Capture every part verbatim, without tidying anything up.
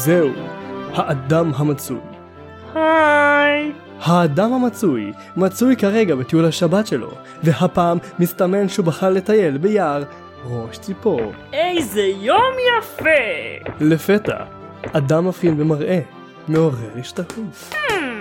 זהו, האדם המצוי. היי! האדם המצוי מצוי כרגע בטיול השבת שלו, והפעם מסתמן שהוא בחר לטייל ביער ראש ציפור. איזה יום יפה! לפתע, אדם מבחין במראה, מעורר השתאות.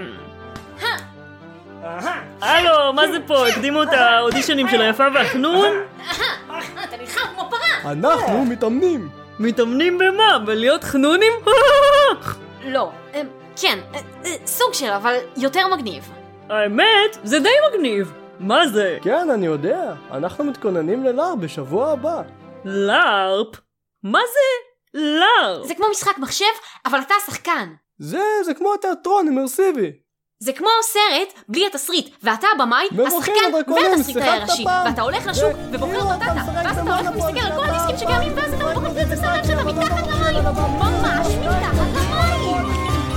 הלו, מה זה פה? הקדימו את האודישנים של היפה והחנון? אתה נלחם כמו פרה! אנחנו מתאמנים! מתאמנים במה? בלהיות חנונים? לא, כן, סוג של, אבל יותר מגניב. האמת, זה די מגניב. מה זה? כן, אני יודע. אנחנו מתכוננים ללארפ בשבוע הבא. לארפ? מה זה לארפ? זה כמו משחק מחשב, אבל אתה השחקן. זה, זה כמו התיאטרון אימרסיבי. זה כמו סרט בלי התסריט, ואתה הבמאי, השחקן והתסריטאי הראשי, ואתה הולך לשוק ובוחר את הדאטה, ואז אתה הולך ומסתכל על כל הדיסקים שקיימים, ואז אתה הולך ומחליט לסרט שאתה מתחת למים, ממש מתחת למים.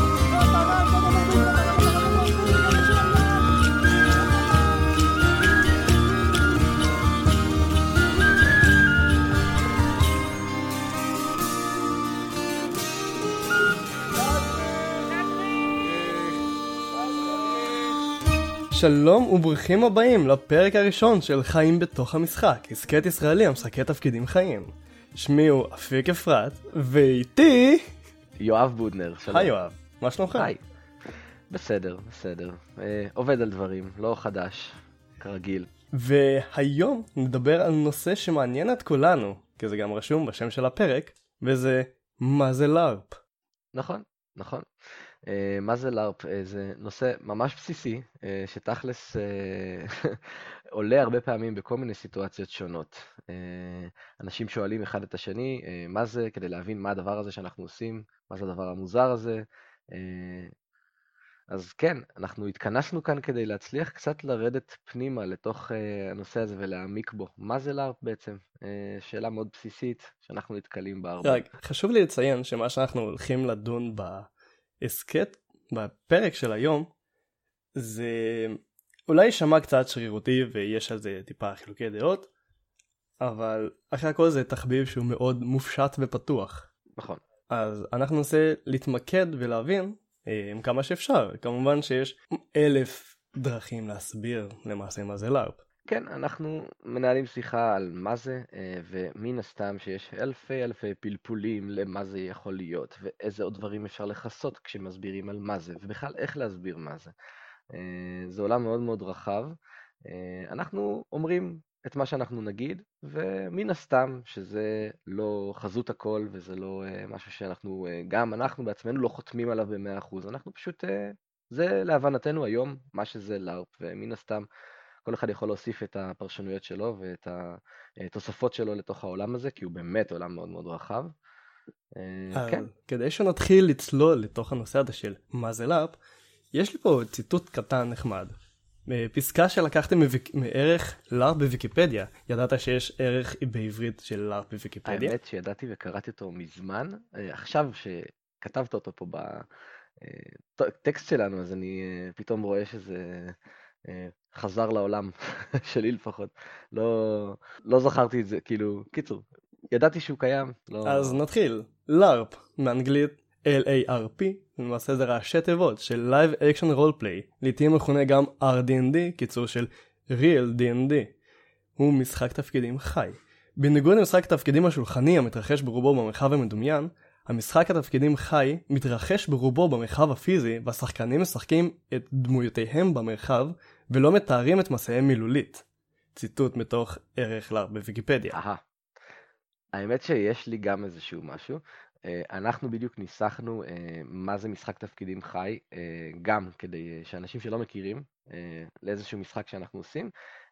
שלום וברוכים הבאים לפרק הראשון של חיים בתוך המשחק, הסקט ישראלי המשחקי תפקידים חיים. שמי הוא אפיק אפרת, ואיתי יואב בודנר. שלום. היי יואב, מה שלומך? היי. בסדר, בסדר. אה, עובד על דברים, לא חדש, כרגיל. והיום נדבר על נושא שמעניין את כולנו, כי זה גם רשום בשם של הפרק, וזה מה זה לארפ. נכון, נכון. Uh, מה זה לארפ? Uh, זה נושא ממש בסיסי, uh, שתכלס uh, עולה הרבה פעמים בכל מיני סיטואציות שונות. Uh, אנשים שואלים אחד את השני, uh, מה זה, כדי להבין מה הדבר הזה שאנחנו עושים, מה זה הדבר המוזר הזה. Uh, אז כן, אנחנו התכנסנו כאן כדי להצליח קצת לרדת פנימה לתוך uh, הנושא הזה ולהעמיק בו. מה זה לארפ בעצם? Uh, שאלה מאוד בסיסית שאנחנו נתקלים בה הרבה. רק, חשוב לי לציין שמה שאנחנו הולכים לדון בה, הסקט בפרק של היום זה אולי שמע קצת שרירותי ויש על זה טיפה חילוקי דעות, אבל אחרי הכל זה תחביב שהוא מאוד מופשט ופתוח. נכון. אז אנחנו ננסה להתמקד ולהבין עם כמה שאפשר. כמובן שיש אלף דרכים להסביר למעשה מה זה לארפ. כן, אנחנו מנהלים שיחה על מה זה, ומן הסתם שיש אלפי אלפי פלפולים למה זה יכול להיות, ואיזה עוד דברים אפשר לחסות כשמסבירים על מה זה, ובכלל איך להסביר מה זה. זה עולם מאוד מאוד רחב. אנחנו אומרים את מה שאנחנו נגיד, ומן הסתם שזה לא חזות הכל, וזה לא משהו שאנחנו, גם אנחנו בעצמנו לא חותמים עליו ב-מאה אחוז, אנחנו פשוט, זה להבנתנו היום מה שזה לארפ, ומן הסתם, כל אחד יכול להוסיף את הפרשנויות שלו ואת התוספות שלו לתוך העולם הזה, כי הוא באמת עולם מאוד מאוד רחב. כן. כדי שנתחיל לצלול לתוך הנושא הזה של מה זה לארפ, יש לי פה ציטוט קטן נחמד. פסקה שלקחתם מערך לארפ בוויקיפדיה. ידעת שיש ערך בעברית של לארפ בוויקיפדיה? האמת שידעתי וקראתי אותו מזמן. עכשיו שכתבת אותו פה בטקסט שלנו, אז אני פתאום רואה שזה חזר לעולם שלי לפחות. לא, לא זכרתי את זה, כאילו, קיצור, ידעתי שהוא קיים. לא... אז נתחיל. לארפ, מאנגלית L A R P, למעשה זה ראשי תיבות של Live Action Role Play, לעתים מכונה גם R D and D, קיצור של Real D and D. הוא משחק תפקידים חי. בניגוד למשחק תפקידים השולחני המתרחש ברובו במרחב המדומיין, המשחק התפקידים חי מתרחש ברובו במרחב הפיזי, והשחקנים משחקים את דמויותיהם במרחב, ולא מתארים את מסעיהם מילולית. ציטוט מתוך ערך לארפ בוויקיפדיה. אהה. האמת שיש לי גם איזשהו משהו. אנחנו בדיוק ניסחנו מה זה משחק תפקידים חי, גם כדי שאנשים שלא מכירים לאיזשהו משחק שאנחנו עושים,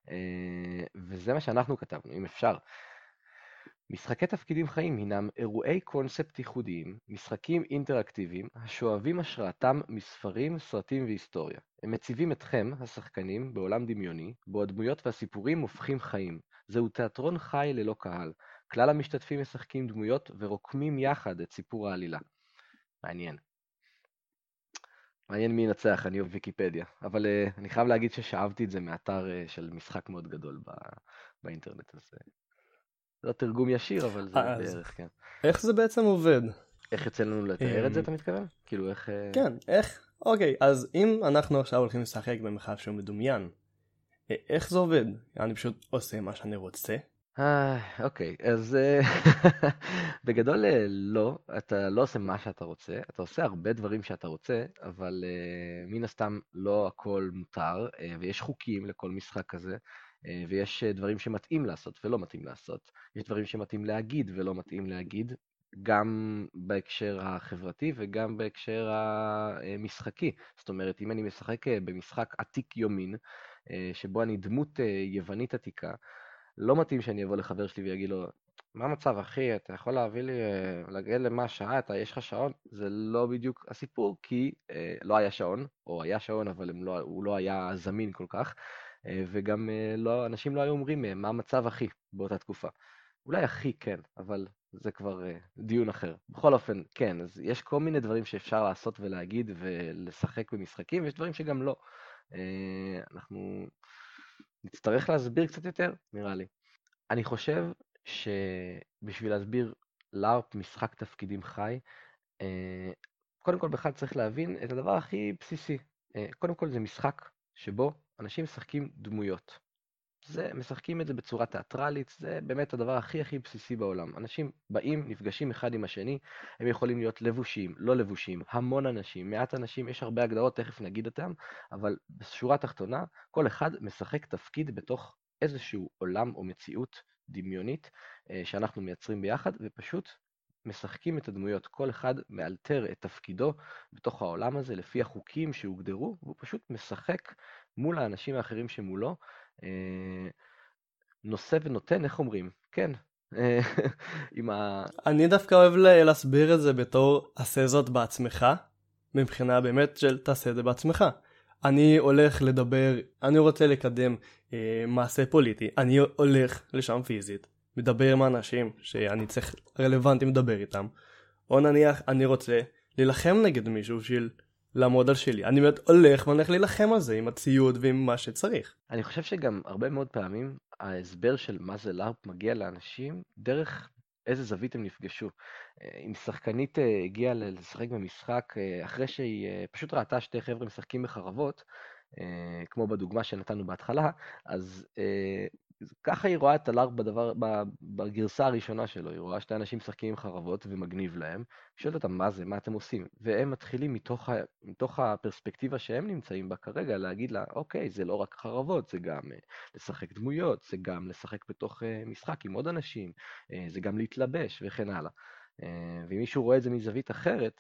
וזה מה שאנחנו כתבנו, אם אפשר. משחקי תפקידים חיים הינם אירועי קונספט ייחודיים, משחקים אינטראקטיביים, השואבים השראתם מספרים, סרטים והיסטוריה. הם מציבים אתכם, השחקנים, בעולם דמיוני, בו הדמויות והסיפורים הופכים חיים. זהו תיאטרון חי ללא קהל. כלל המשתתפים משחקים דמויות ורוקמים יחד את סיפור העלילה. מעניין. מעניין מי ינצח, אני אוהב ויקיפדיה. אבל uh, אני חייב להגיד ששאבתי את זה מאתר uh, של משחק מאוד גדול בא, באינטרנט הזה. זה לא תרגום ישיר, אבל זה בערך, כן. איך זה בעצם עובד? איך יוצא לנו לתאר את זה, אתה מתכוון? כאילו איך... כן, איך? אוקיי, אז אם אנחנו עכשיו הולכים לשחק במרחב שהוא מדומיין, איך זה עובד? אני פשוט עושה מה שאני רוצה? אה, אוקיי, אז בגדול לא, אתה לא עושה מה שאתה רוצה, אתה עושה הרבה דברים שאתה רוצה, אבל מן הסתם לא הכל מותר, ויש חוקים לכל משחק כזה, ויש דברים שמתאים לעשות ולא מתאים לעשות, יש דברים שמתאים להגיד ולא מתאים להגיד, גם בהקשר החברתי וגם בהקשר המשחקי. זאת אומרת, אם אני משחק במשחק עתיק יומין, שבו אני דמות יוונית עתיקה, לא מתאים שאני אבוא לחבר שלי ויגיד לו, מה המצב אחי, אתה יכול להביא לי, להגיד למה שעה, אתה, יש לך שעון? זה לא בדיוק הסיפור, כי אה, לא היה שעון, או היה שעון אבל לא, הוא לא היה זמין כל כך, אה, וגם אה, לא, אנשים לא היו אומרים מה המצב אחי באותה תקופה. אולי אחי כן, אבל זה כבר אה, דיון אחר. בכל אופן, כן, אז יש כל מיני דברים שאפשר לעשות ולהגיד ולשחק במשחקים, ויש דברים שגם לא. אה, אנחנו... נצטרך להסביר קצת יותר, נראה לי. אני חושב שבשביל להסביר לארפ משחק תפקידים חי, קודם כל בכלל צריך להבין את הדבר הכי בסיסי. קודם כל זה משחק שבו אנשים משחקים דמויות. זה, משחקים את זה בצורה תיאטרלית, זה באמת הדבר הכי הכי בסיסי בעולם. אנשים באים, נפגשים אחד עם השני, הם יכולים להיות לבושים, לא לבושים, המון אנשים, מעט אנשים, יש הרבה הגדרות, תכף נגיד אותם, אבל בשורה התחתונה, כל אחד משחק תפקיד בתוך איזשהו עולם או מציאות דמיונית שאנחנו מייצרים ביחד, ופשוט משחקים את הדמויות. כל אחד מאלתר את תפקידו בתוך העולם הזה, לפי החוקים שהוגדרו, והוא פשוט משחק מול האנשים האחרים שמולו, נושא ונותן, איך אומרים? כן. עם ה... אני דווקא אוהב להסביר את זה בתור עשה זאת בעצמך, מבחינה באמת של תעשה את זה בעצמך. אני הולך לדבר, אני רוצה לקדם אה, מעשה פוליטי, אני הולך לשם פיזית, מדבר עם האנשים שאני צריך רלוונטים לדבר איתם, או נניח אני רוצה להילחם נגד מישהו של... לעמוד על שלי. אני באמת הולך והולך להילחם על זה עם הציוד ועם מה שצריך. אני חושב שגם הרבה מאוד פעמים ההסבר של מה זה לארפ מגיע לאנשים דרך איזה זווית הם נפגשו. אם שחקנית הגיעה לשחק במשחק אחרי שהיא פשוט ראתה שתי חבר'ה משחקים בחרבות, כמו בדוגמה שנתנו בהתחלה, אז ככה היא רואה את הלארפ בדבר, בגרסה הראשונה שלו, היא רואה שתי אנשים משחקים עם חרבות ומגניב להם, היא שואלת אותם מה זה, מה אתם עושים, והם מתחילים מתוך, ה, מתוך הפרספקטיבה שהם נמצאים בה כרגע, להגיד לה, אוקיי, זה לא רק חרבות, זה גם לשחק דמויות, זה גם לשחק בתוך משחק עם עוד אנשים, זה גם להתלבש וכן הלאה. ואם מישהו רואה את זה מזווית אחרת,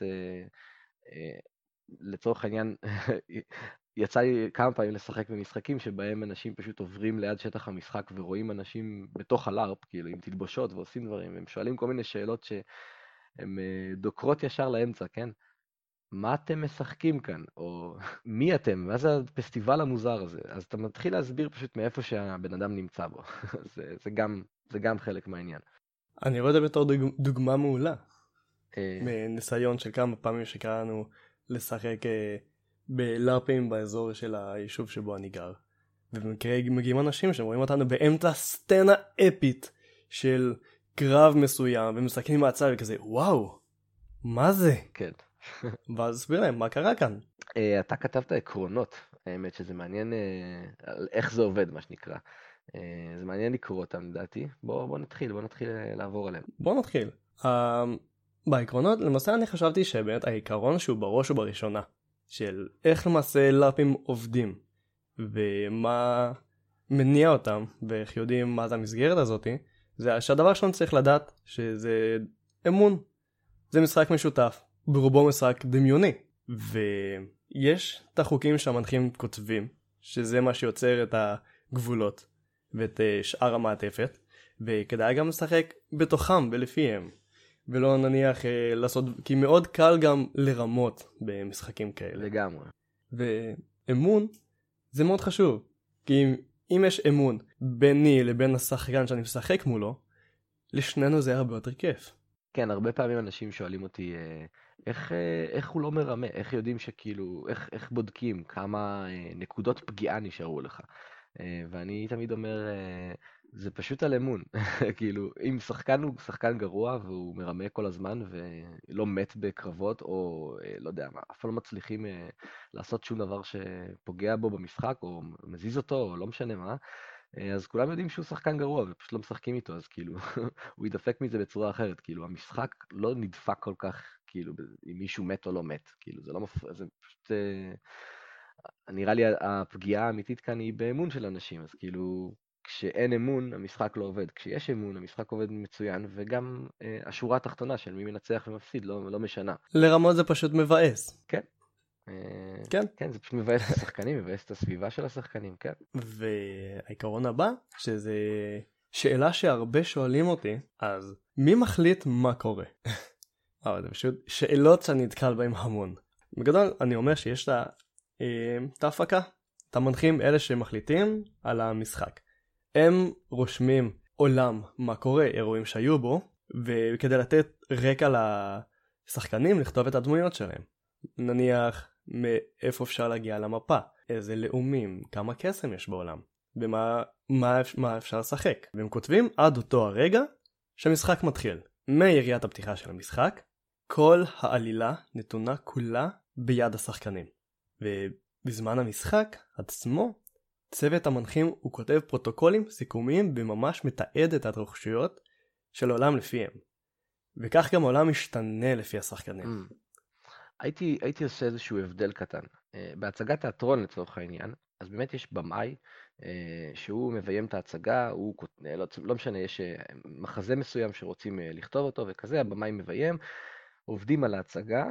לצורך העניין, יצא לי כמה פעמים לשחק במשחקים שבהם אנשים פשוט עוברים ליד שטח המשחק ורואים אנשים בתוך הלארפ, כאילו עם תלבושות ועושים דברים, הם שואלים כל מיני שאלות שהן דוקרות ישר לאמצע, כן? מה אתם משחקים כאן? או מי אתם? מה זה הפסטיבל המוזר הזה? אז אתה מתחיל להסביר פשוט מאיפה שהבן אדם נמצא בו. זה, זה גם, זה גם חלק מהעניין. אני רואה את זה בתור דוג... דוגמה מעולה. מניסיון של כמה פעמים שקראנו לשחק בלארפים באזור של היישוב שבו אני גר. ובמקרה מגיעים אנשים שרואים אותנו באמצע סצנה אפית של קרב מסוים, ומשחקים מהצד וכזה, וואו, מה זה? כן. ואז סביר להם, מה קרה כאן? אתה כתבת עקרונות, האמת שזה מעניין על איך זה עובד, מה שנקרא. זה מעניין לקרוא אותם, לדעתי. בוא, בוא נתחיל, בוא נתחיל לעבור עליהם. בוא נתחיל. Uh, בעקרונות, למעשה אני חשבתי שבאמת העיקרון שהוא בראש ובראשונה, של איך למעשה לארפים עובדים, ומה מניע אותם, ואיך יודעים מה זה המסגרת הזאת, זה שהדבר שלנו צריך לדעת שזה אמון. זה משחק משותף, ברובו משחק דמיוני. ויש את החוקים שהמנחים כותבים, שזה מה שיוצר את הגבולות, ואת שאר המעטפת, וכדאי גם לשחק בתוכם ולפיהם. ולא נניח אה, לעשות, כי מאוד קל גם לרמות במשחקים כאלה. לגמרי. ואמון זה מאוד חשוב. כי אם, אם יש אמון ביני לבין השחקן שאני משחק מולו, לשנינו זה הרבה יותר כיף. כן, הרבה פעמים אנשים שואלים אותי, אה, איך, אה, איך הוא לא מרמה? איך יודעים שכאילו, איך, איך בודקים כמה אה, נקודות פגיעה נשארו לך? אה, ואני תמיד אומר, אה, זה פשוט על אמון. כאילו, אם שחקן הוא שחקן גרוע והוא מרמה כל הזמן ולא מת בקרבות, או לא יודע מה, אף פעם לא מצליחים לעשות שום דבר שפוגע בו במשחק, או מזיז אותו, או לא משנה מה, אז כולם יודעים שהוא שחקן גרוע ופשוט לא משחקים איתו, אז כאילו, הוא ידפק מזה בצורה אחרת. כאילו, המשחק לא נדפק כל כך, כאילו, אם מישהו מת או לא מת. כאילו, זה לא מפריע, זה פשוט... נראה לי הפגיעה האמיתית כאן היא באמון של אנשים, אז כאילו... כשאין אמון, המשחק לא עובד. כשיש אמון, המשחק עובד מצוין, וגם אה, השורה התחתונה של מי מנצח ומפסיד לא, לא משנה. לרמות זה פשוט מבאס. כן. אה, כן. כן, זה פשוט מבאס את השחקנים, מבאס את הסביבה של השחקנים, כן. והעיקרון הבא, שזה שאלה שהרבה שואלים אותי, אז מי מחליט מה קורה? אבל זה פשוט שאלות שאני נתקל בהן המון. בגדול, אני אומר שיש לה, אה, את ההפקה, את המנחים אלה שמחליטים על המשחק. הם רושמים עולם מה קורה, אירועים שהיו בו, וכדי לתת רקע לשחקנים לכתוב את הדמויות שלהם. נניח מאיפה אפשר להגיע למפה, איזה לאומים, כמה קסם יש בעולם, ומה מה, מה אפשר לשחק. והם כותבים עד אותו הרגע שהמשחק מתחיל. מיריית הפתיחה של המשחק, כל העלילה נתונה כולה ביד השחקנים. ובזמן המשחק עצמו, צוות המנחים הוא כותב פרוטוקולים סיכומיים וממש מתעד את ההתרחשויות של העולם לפיהם. וכך גם העולם משתנה לפי השחקנים. Mm. הייתי, הייתי עושה איזשהו הבדל קטן. Uh, בהצגת תיאטרון לצורך העניין, אז באמת יש במאי uh, שהוא מביים את ההצגה, הוא, uh, לא, לא משנה, יש uh, מחזה מסוים שרוצים uh, לכתוב אותו וכזה, הבמאי מביים, עובדים על ההצגה,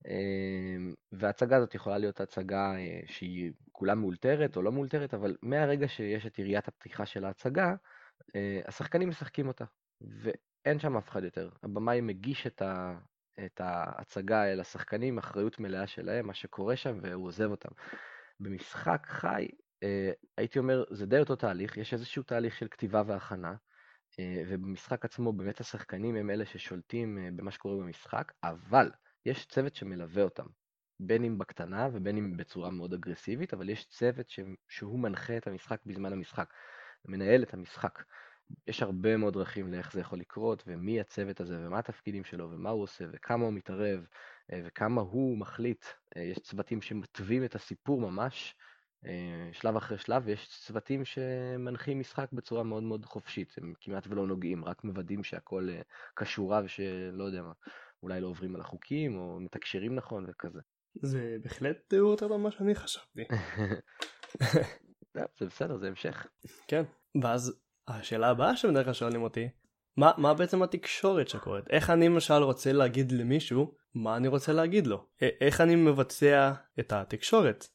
וההצגה הזאת יכולה להיות הצגה שהיא כולה מאולתרת או לא מאולתרת, אבל מהרגע שיש את יריית הפתיחה של ההצגה, השחקנים משחקים אותה, ואין שם אף אחד יותר. הבמאי מגיש את, ה, את ההצגה אל השחקנים, אחריות מלאה שלהם, מה שקורה שם, והוא עוזב אותם. במשחק חי, הייתי אומר, זה די אותו תהליך, יש איזשהו תהליך של כתיבה והכנה, ובמשחק עצמו באמת השחקנים הם אלה ששולטים במה שקורה במשחק, אבל יש צוות שמלווה אותם, בין אם בקטנה ובין אם בצורה מאוד אגרסיבית, אבל יש צוות ש... שהוא מנחה את המשחק בזמן המשחק, מנהל את המשחק. יש הרבה מאוד דרכים לאיך זה יכול לקרות, ומי הצוות הזה, ומה התפקידים שלו, ומה הוא עושה, וכמה הוא מתערב, וכמה הוא מחליט. יש צוותים שמטווים את הסיפור ממש, שלב אחרי שלב, ויש צוותים שמנחים משחק בצורה מאוד מאוד חופשית, הם כמעט ולא נוגעים, רק מוודאים שהכל קשורה ושלא יודע מה, אולי לא עוברים על החוקים או מתקשרים נכון וכזה. זה בהחלט תיאור יותר טוב מה שאני חשבתי. זה בסדר, זה המשך. כן, ואז השאלה הבאה שבדרך כלל שואלים אותי, מה, מה בעצם התקשורת שקורית? איך אני למשל רוצה להגיד למישהו מה אני רוצה להגיד לו? איך אני מבצע את התקשורת?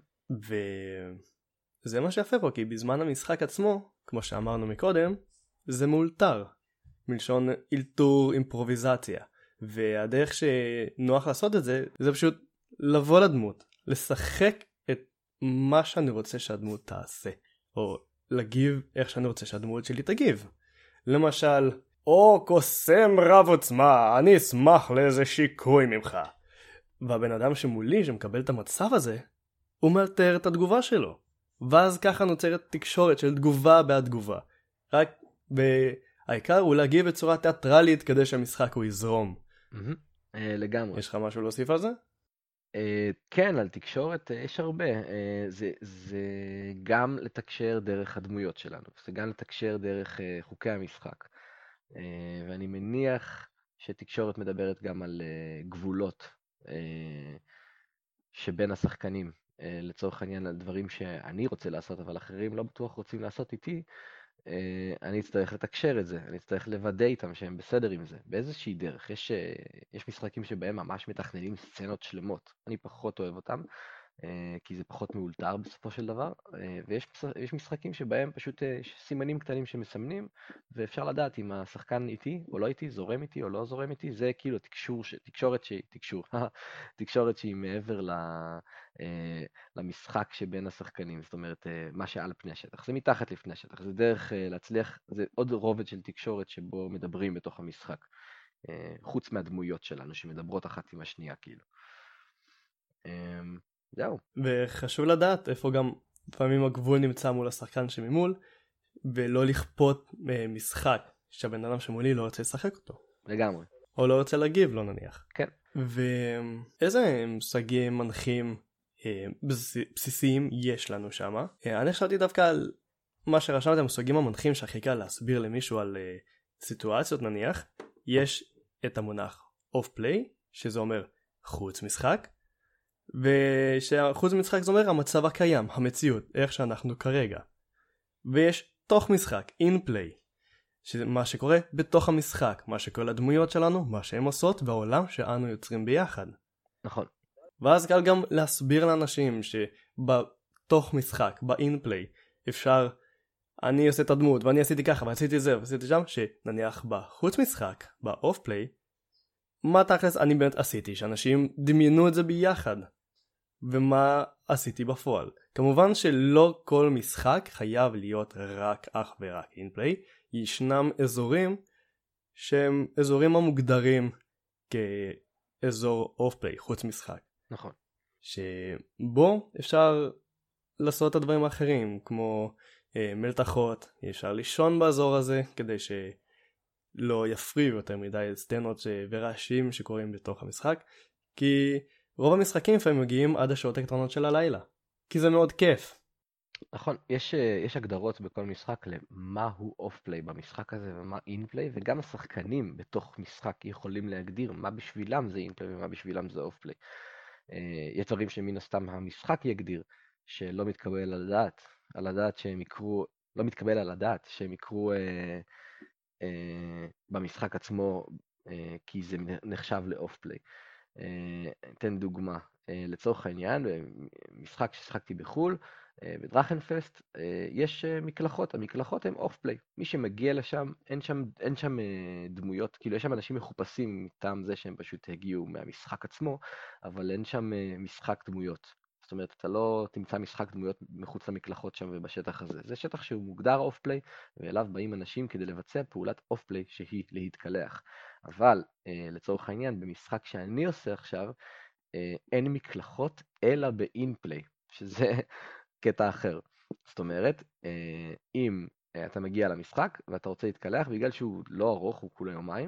וזה מה שיפה פה, כי בזמן המשחק עצמו, כמו שאמרנו מקודם, זה מאולתר, מלשון אילתור אימפרוביזציה. והדרך שנוח לעשות את זה, זה פשוט לבוא לדמות, לשחק את מה שאני רוצה שהדמות תעשה, או להגיב איך שאני רוצה שהדמות שלי תגיב. למשל, או קוסם רב עוצמה, אני אשמח לאיזה שיקוי ממך. והבן אדם שמולי שמקבל את המצב הזה, הוא מאלתר את התגובה שלו. ואז ככה נוצרת תקשורת של תגובה בעד תגובה. רק בעיקר הוא להגיב בצורה תיאטרלית כדי שהמשחק הוא יזרום. לגמרי. יש לך משהו להוסיף על זה? כן, על תקשורת יש הרבה. זה, זה גם לתקשר דרך הדמויות שלנו. זה גם לתקשר דרך חוקי המשחק. ואני מניח שתקשורת מדברת גם על גבולות שבין השחקנים. לצורך העניין על דברים שאני רוצה לעשות, אבל אחרים לא בטוח רוצים לעשות איתי, אני אצטרך לתקשר את זה, אני אצטרך לוודא איתם שהם בסדר עם זה, באיזושהי דרך. יש, יש משחקים שבהם ממש מתכננים סצנות שלמות, אני פחות אוהב אותם, כי זה פחות מאולתר בסופו של דבר, ויש יש משחקים שבהם פשוט יש סימנים קטנים שמסמנים, ואפשר לדעת אם השחקן איתי או לא איתי, זורם איתי או לא זורם איתי, זה כאילו תקשור, תקשורת שהיא, תקשור, תקשורת שהיא מעבר ל, למשחק שבין השחקנים, זאת אומרת, מה שעל פני השטח, זה מתחת לפני השטח, זה דרך להצליח, זה עוד רובד של תקשורת שבו מדברים בתוך המשחק, חוץ מהדמויות שלנו שמדברות אחת עם השנייה כאילו. זהו. וחשוב לדעת איפה גם לפעמים הגבול נמצא מול השחקן שממול, ולא לכפות משחק שהבן אדם שמולי לא רוצה לשחק אותו. לגמרי. או לא רוצה להגיב לו נניח. כן. ואיזה מושגים מנחים בסיסיים יש לנו שם? אני חשבתי דווקא על מה שרשמתי, המושגים המנחים שהכי קל להסביר למישהו על סיטואציות נניח. יש את המונח off play, שזה אומר חוץ משחק, ושחוץ משחק זה אומר המצב הקיים, המציאות, איך שאנחנו כרגע. ויש תוך משחק, in play, מה שקורה בתוך המשחק, מה שקורה לדמויות שלנו, מה שהן עושות, והעולם שאנו יוצרים ביחד. נכון. ואז קל גם להסביר לאנשים שבתוך משחק, ב-in play, אפשר, אני עושה את הדמות, ואני עשיתי ככה, ועשיתי זה, ועשיתי שם, שנניח בחוץ משחק, ב-off play, מה תכלס אני באמת עשיתי, שאנשים דמיינו את זה ביחד, ומה עשיתי בפועל. כמובן שלא כל משחק חייב להיות רק אך ורק in play, ישנם אזורים שהם אזורים המוגדרים כאזור off play, חוץ משחק. נכון. שבו אפשר לעשות את הדברים האחרים, כמו אה, מלתחות, אפשר לישון באזור הזה, כדי שלא יפריעו יותר מדי סצנות ורעשים שקורים בתוך המשחק, כי רוב המשחקים לפעמים מגיעים עד השעות הקטנות של הלילה, כי זה מאוד כיף. נכון, יש, יש הגדרות בכל משחק למה הוא אוף פליי במשחק הזה ומה אין פליי, וגם השחקנים בתוך משחק יכולים להגדיר מה בשבילם זה אין פליי ומה בשבילם זה אוף פליי. יש דברים שמן הסתם המשחק יגדיר, שלא מתקבל על הדעת, על הדעת שהם יקרו, לא מתקבל על הדעת שהם יקרו אה, אה, במשחק עצמו, אה, כי זה נחשב לאוף פליי. אתן דוגמה, לצורך העניין, במשחק ששחקתי בחול, בדרכנפסט, יש מקלחות, המקלחות הן אוף פליי. מי שמגיע לשם, אין שם, אין שם דמויות, כאילו יש שם אנשים מחופשים מטעם זה שהם פשוט הגיעו מהמשחק עצמו, אבל אין שם משחק דמויות. זאת אומרת, אתה לא תמצא משחק דמויות מחוץ למקלחות שם ובשטח הזה. זה שטח שהוא מוגדר אוף פליי, ואליו באים אנשים כדי לבצע פעולת אוף פליי שהיא להתקלח. אבל לצורך העניין, במשחק שאני עושה עכשיו, אין מקלחות אלא באין פליי, שזה קטע אחר. זאת אומרת, אם אתה מגיע למשחק ואתה רוצה להתקלח, בגלל שהוא לא ארוך, הוא כולה יומיים,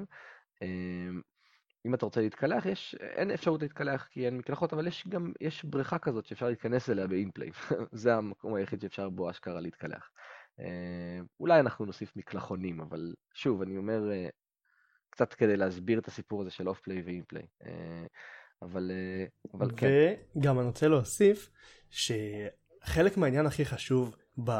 אם אתה רוצה להתקלח, יש, אין אפשרות להתקלח כי אין מקלחות, אבל יש גם, יש בריכה כזאת שאפשר להתכנס אליה באין פליי. זה המקום היחיד שאפשר בו אשכרה להתקלח. אולי אנחנו נוסיף מקלחונים, אבל שוב, אני אומר, קצת כדי להסביר את הסיפור הזה של אוף פליי ואין פליי. אבל, אבל כן. וגם אני רוצה להוסיף שחלק מהעניין הכי חשוב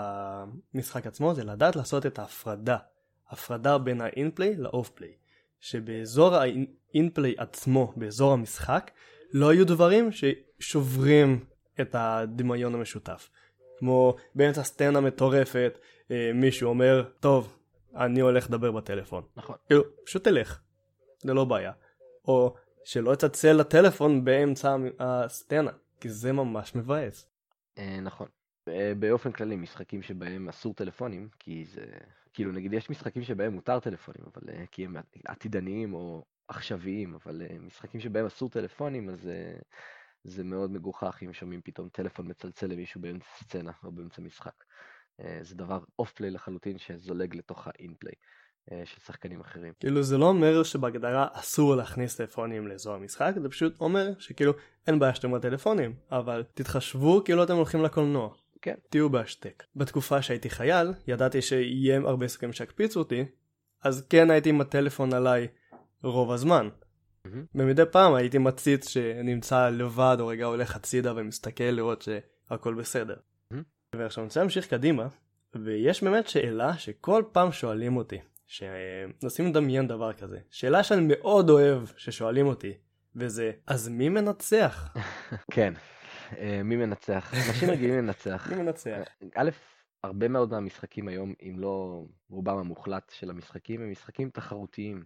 במשחק עצמו זה לדעת לעשות את ההפרדה. הפרדה בין האין פליי לאוף פליי. שבאזור האין פליי עצמו, באזור המשחק, לא יהיו דברים ששוברים את הדמיון המשותף. כמו באמצע סצנה מטורפת, מישהו אומר, טוב, אני הולך לדבר בטלפון. נכון. כאילו, פשוט תלך, זה לא בעיה. או שלא יצלצל לטלפון באמצע הסצנה, כי זה ממש מבאס. נכון. באופן כללי, משחקים שבהם אסור טלפונים, כי זה, כאילו נגיד יש משחקים שבהם מותר טלפונים, אבל כי הם עתידניים או עכשוויים, אבל משחקים שבהם אסור טלפונים, אז זה מאוד מגוחך אם שומעים פתאום טלפון מצלצל למישהו באמצע סצנה או באמצע משחק. זה דבר אוף פליי לחלוטין שזולג לתוך האין פליי של שחקנים אחרים. כאילו זה לא אומר שבהגדרה אסור להכניס טלפונים לאזור המשחק, זה פשוט אומר שכאילו אין בעיה שאתם בטלפונים, אבל תתחשבו כאילו אתם הולכים לקולנוע. כן. תהיו בהשתק. בתקופה שהייתי חייל, ידעתי שיהיה הרבה סיכויים שיקפיצו אותי, אז כן הייתי עם הטלפון עליי רוב הזמן. Mm-hmm. ומדי פעם הייתי מציץ שנמצא לבד או רגע הולך הצידה ומסתכל לראות שהכל בסדר. Mm-hmm. ועכשיו אני רוצה להמשיך קדימה, ויש באמת שאלה שכל פעם שואלים אותי, שנשים לדמיין דבר כזה. שאלה שאני מאוד אוהב ששואלים אותי, וזה, אז מי מנצח? כן. מי מנצח? אנשים רגילים לנצח. מי מנצח? א', הרבה מאוד מהמשחקים היום, אם לא רובם המוחלט של המשחקים, הם משחקים תחרותיים.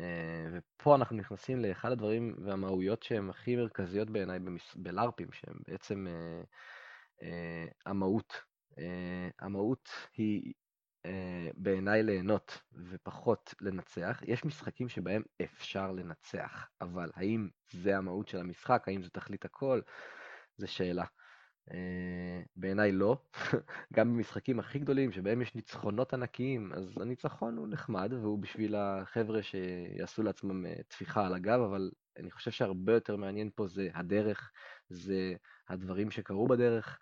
ופה אנחנו נכנסים לאחד הדברים והמהויות שהם הכי מרכזיות בעיניי בלארפים, שהם בעצם המהות. המהות היא בעיניי ליהנות ופחות לנצח. יש משחקים שבהם אפשר לנצח, אבל האם זה המהות של המשחק? האם זה תכלית הכל? זה שאלה. בעיניי לא. גם במשחקים הכי גדולים שבהם יש ניצחונות ענקיים, אז הניצחון הוא נחמד והוא בשביל החבר'ה שיעשו לעצמם תפיחה על הגב, אבל אני חושב שהרבה יותר מעניין פה זה הדרך, זה הדברים שקרו בדרך,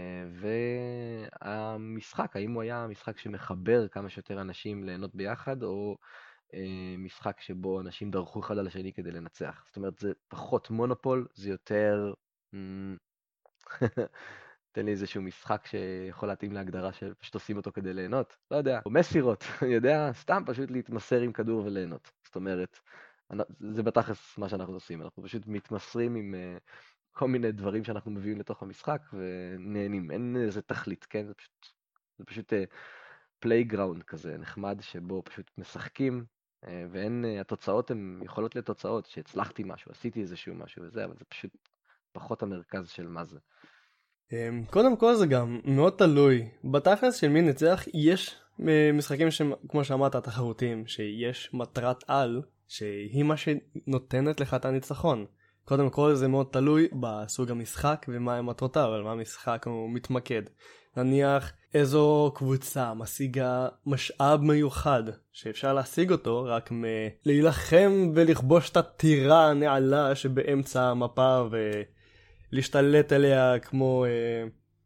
והמשחק, האם הוא היה משחק שמחבר כמה שיותר אנשים ליהנות ביחד, או משחק שבו אנשים דרכו אחד על השני כדי לנצח. זאת אומרת, זה פחות מונופול, זה יותר... תן לי איזשהו משחק שיכול להתאים להגדרה שפשוט עושים אותו כדי ליהנות. לא יודע, או מסירות, אני יודע, סתם פשוט להתמסר עם כדור וליהנות. זאת אומרת, זה בתכלס מה שאנחנו עושים, אנחנו פשוט מתמסרים עם uh, כל מיני דברים שאנחנו מביאים לתוך המשחק ונהנים, אין איזה תכלית, כן? זה פשוט, זה פשוט uh, פלייגראונד כזה נחמד שבו פשוט משחקים, uh, ואין, uh, התוצאות הן יכולות להיות תוצאות שהצלחתי משהו, עשיתי איזשהו משהו וזה, אבל זה פשוט פחות המרכז של מה זה. קודם כל זה גם מאוד תלוי. בתכלס של מי נצח יש משחקים שכמו שאמרת תחרותיים, שיש מטרת על שהיא מה שנותנת לך את הניצחון. קודם כל זה מאוד תלוי בסוג המשחק ומה המטרותיו, על מה המשחק הוא מתמקד. נניח איזו קבוצה משיגה משאב מיוחד שאפשר להשיג אותו רק מלהילחם ולכבוש את הטירה הנעלה שבאמצע המפה ולהשתלט עליה כמו אה,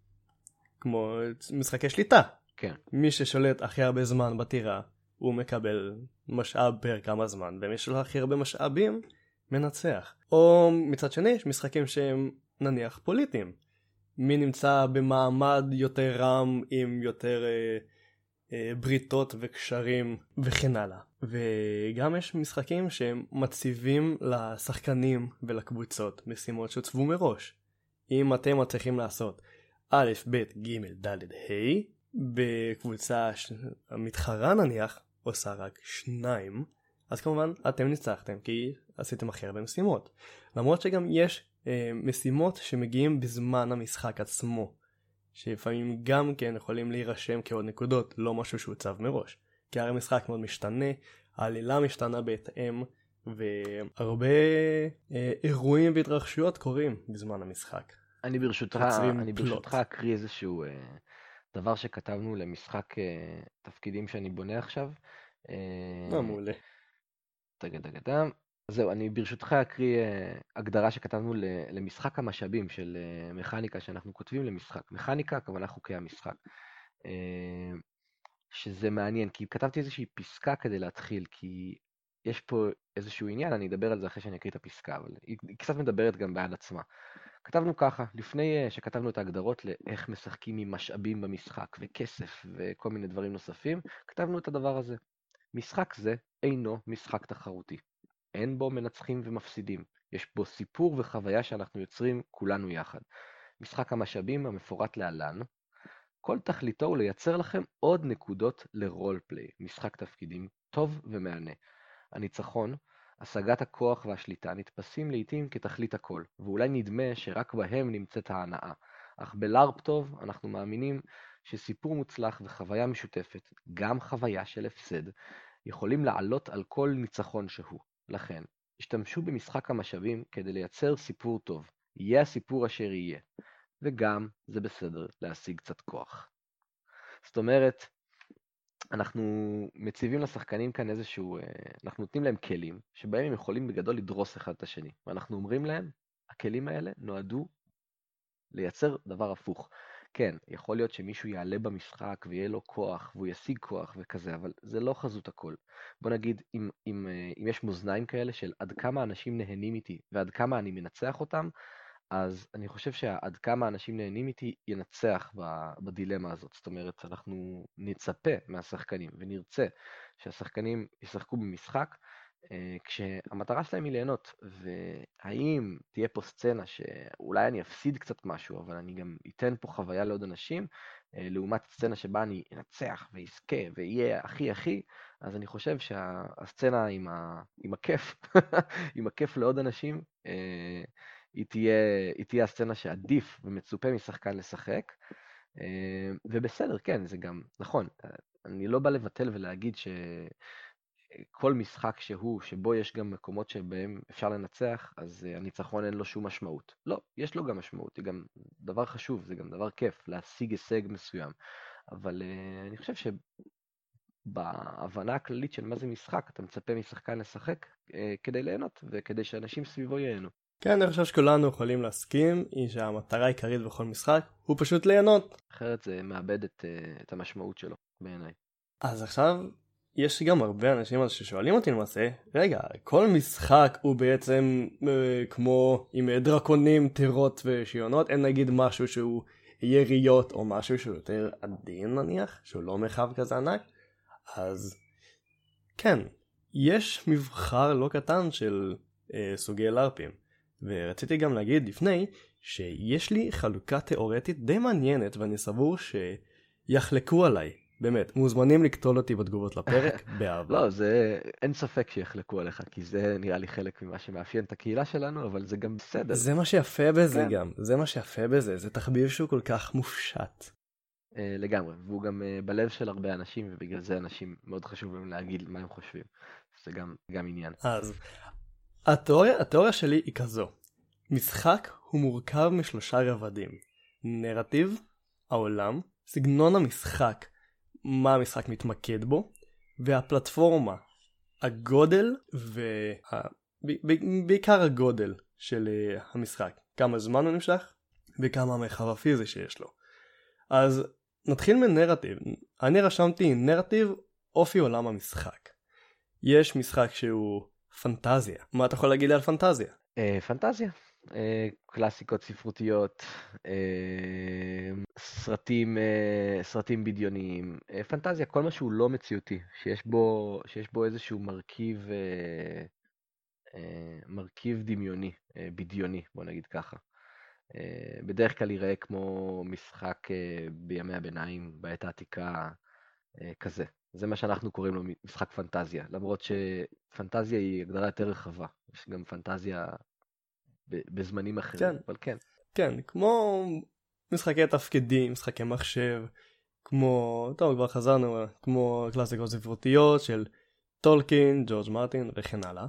כמו משחקי שליטה. כן. מי ששולט הכי הרבה זמן בטירה הוא מקבל משאב פר כמה זמן, ומי ששולט הכי הרבה משאבים מנצח. או מצד שני יש משחקים שהם נניח פוליטיים. מי נמצא במעמד יותר רם עם יותר אה, אה, בריתות וקשרים וכן הלאה. וגם יש משחקים שהם מציבים לשחקנים ולקבוצות משימות שהוצבו מראש. אם אתם מצליחים לעשות א', ב', ג', ד', ה', בקבוצה המתחרה נניח עושה רק שניים, אז כמובן אתם ניצחתם כי עשיתם הכי הרבה משימות. למרות שגם יש אה, משימות שמגיעים בזמן המשחק עצמו, שלפעמים גם כן יכולים להירשם כעוד נקודות, לא משהו שהוצב מראש. כי הרי משחק מאוד משתנה, העלילה משתנה בהתאם, והרבה אה, אירועים והתרחשויות קורים בזמן המשחק. אני ברשותך, אני ברשותך אקריא איזשהו אה, דבר שכתבנו למשחק אה, תפקידים שאני בונה עכשיו. אה, מעולה. תגד תגדם. זהו, אני ברשותך אקריא אה, הגדרה שכתבנו ל, למשחק המשאבים של אה, מכניקה שאנחנו כותבים למשחק. מכניקה, הכוונה חוקי המשחק. אה, שזה מעניין, כי כתבתי איזושהי פסקה כדי להתחיל, כי יש פה איזשהו עניין, אני אדבר על זה אחרי שאני אקריא את הפסקה, אבל היא, היא קצת מדברת גם בעד עצמה. כתבנו ככה, לפני שכתבנו את ההגדרות לאיך משחקים עם משאבים במשחק, וכסף וכל מיני דברים נוספים, כתבנו את הדבר הזה. משחק זה אינו משחק תחרותי. אין בו מנצחים ומפסידים. יש בו סיפור וחוויה שאנחנו יוצרים כולנו יחד. משחק המשאבים המפורט להלן, כל תכליתו הוא לייצר לכם עוד נקודות לרול פליי, משחק תפקידים טוב ומענה. הניצחון, השגת הכוח והשליטה נתפסים לעתים כתכלית הכל, ואולי נדמה שרק בהם נמצאת ההנאה. אך בלארפ טוב אנחנו מאמינים שסיפור מוצלח וחוויה משותפת, גם חוויה של הפסד, יכולים לעלות על כל ניצחון שהוא. לכן, השתמשו במשחק המשאבים כדי לייצר סיפור טוב, יהיה הסיפור אשר יהיה. וגם זה בסדר להשיג קצת כוח. זאת אומרת, אנחנו מציבים לשחקנים כאן איזשהו, אנחנו נותנים להם כלים, שבהם הם יכולים בגדול לדרוס אחד את השני. ואנחנו אומרים להם, הכלים האלה נועדו לייצר דבר הפוך. כן, יכול להיות שמישהו יעלה במשחק ויהיה לו כוח, והוא ישיג כוח וכזה, אבל זה לא חזות הכל. בוא נגיד, אם, אם, אם יש מאזניים כאלה של עד כמה אנשים נהנים איתי, ועד כמה אני מנצח אותם, אז אני חושב שעד כמה אנשים נהנים איתי ינצח בדילמה הזאת. זאת אומרת, אנחנו נצפה מהשחקנים ונרצה שהשחקנים ישחקו במשחק, כשהמטרה שלהם היא ליהנות. והאם תהיה פה סצנה שאולי אני אפסיד קצת משהו, אבל אני גם אתן פה חוויה לעוד אנשים, לעומת סצנה שבה אני אנצח ויזכה ויהיה הכי הכי, אז אני חושב שהסצנה עם, ה... עם הכיף, עם הכיף לעוד אנשים, היא תהיה, היא תהיה הסצנה שעדיף ומצופה משחקן לשחק, ובסדר, כן, זה גם נכון, אני לא בא לבטל ולהגיד כל משחק שהוא, שבו יש גם מקומות שבהם אפשר לנצח, אז הניצחון אין לו שום משמעות. לא, יש לו גם משמעות, זה גם דבר חשוב, זה גם דבר כיף, להשיג הישג מסוים. אבל אני חושב שבהבנה הכללית של מה זה משחק, אתה מצפה משחקן לשחק כדי ליהנות, וכדי שאנשים סביבו ייהנו. כן, אני חושב שכולנו יכולים להסכים, היא שהמטרה העיקרית בכל משחק הוא פשוט ליהנות. אחרת זה מאבד את, את המשמעות שלו, בעיניי. אז עכשיו, יש גם הרבה אנשים ששואלים אותי למעשה, רגע, כל משחק הוא בעצם אה, כמו עם דרקונים, טירות ושיונות, אין נגיד משהו שהוא יריות או משהו שהוא יותר עדין נניח, שהוא לא מרחב כזה ענק, אז כן, יש מבחר לא קטן של אה, סוגי לארפים. ורציתי גם להגיד לפני שיש לי חלוקה תיאורטית די מעניינת ואני סבור שיחלקו עליי. באמת, מוזמנים לקטול אותי בתגובות לפרק באהבה. לא, זה אין ספק שיחלקו עליך, כי זה נראה לי חלק ממה שמאפיין את הקהילה שלנו, אבל זה גם בסדר. זה מה שיפה בזה כן. גם, זה מה שיפה בזה, זה תחביב שהוא כל כך מופשט. אה, לגמרי, והוא גם אה, בלב של הרבה אנשים, ובגלל זה אנשים מאוד חשוב להם להגיד מה הם חושבים. זה גם, גם עניין. אז התיאוריה, התיאוריה שלי היא כזו. משחק הוא מורכב משלושה רבדים. נרטיב, העולם, סגנון המשחק, מה המשחק מתמקד בו, והפלטפורמה, הגודל, וה... בעיקר הגודל של המשחק. כמה זמן הוא נמשך, וכמה המרחב הפיזי שיש לו. אז נתחיל מנרטיב. אני רשמתי נרטיב אופי עולם המשחק. יש משחק שהוא פנטזיה. מה אתה יכול להגיד על פנטזיה? אה, פנטזיה. אה, קלאסיקות ספרותיות, אה, סרטים, אה, סרטים בדיוניים, אה, פנטזיה, כל משהו לא מציאותי, שיש בו, שיש בו איזשהו מרכיב, אה, אה, מרכיב דמיוני, אה, בדיוני, בוא נגיד ככה. אה, בדרך כלל יראה כמו משחק אה, בימי הביניים, בעת העתיקה, אה, כזה. זה מה שאנחנו קוראים לו משחק פנטזיה, למרות שפנטזיה היא הגדרה יותר רחבה, יש גם פנטזיה בזמנים אחרים, כן. אבל כן. כן, כמו משחקי תפקידים, משחקי מחשב, כמו, טוב כבר חזרנו, כמו קלאסיקות ספרותיות של טולקין, ג'ורג' מרטין וכן הלאה.